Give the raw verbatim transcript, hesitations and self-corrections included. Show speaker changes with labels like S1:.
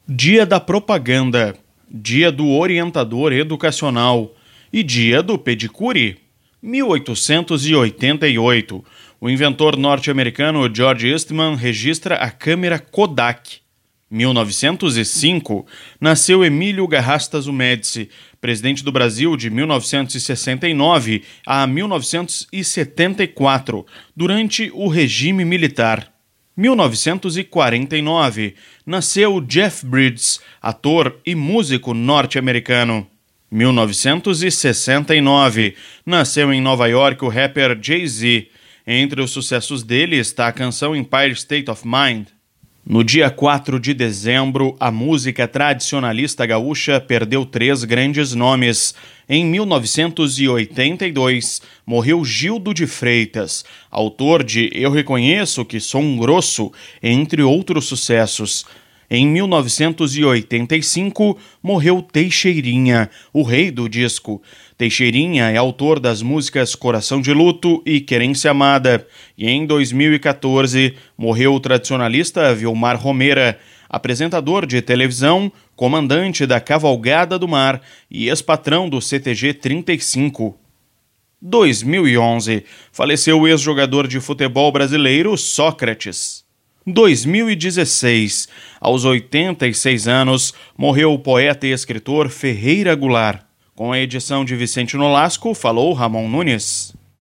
S1: Dia da Propaganda, Dia do Orientador Educacional e Dia do Pedicure. mil oitocentos e oitenta e oito, o inventor norte-americano George Eastman registra a câmera Kodak. mil novecentos e cinco, nasceu Emílio Garrastazu Médici, presidente do Brasil de mil novecentos e sessenta e nove a mil novecentos e setenta e quatro, durante o regime militar. mil novecentos e quarenta e nove, nasceu Jeff Bridges, ator e músico norte-americano. mil novecentos e sessenta e nove, nasceu em Nova York o rapper Jay-Z. Entre os sucessos dele está a canção Empire State of Mind. No dia quatro de dezembro, a música tradicionalista gaúcha perdeu três grandes nomes. Em mil novecentos e oitenta e dois, morreu Gildo de Freitas, autor de Eu Reconheço Que Sou um Grosso, entre outros sucessos. Em mil novecentos e oitenta e cinco, morreu Teixeirinha, o rei do disco. Teixeirinha é autor das músicas Coração de Luto e Querência Amada. E em dois mil e quatorze, morreu o tradicionalista Vilmar Romera, apresentador de televisão, comandante da Cavalgada do Mar e ex-patrão do C T G trinta e cinco. dois mil e onze, faleceu o ex-jogador de futebol brasileiro Sócrates. dois mil e dezesseis, aos oitenta e seis anos, morreu o poeta e escritor Ferreira Goulart. Com a edição de Vicente Nolasco, falou Ramon Nunes.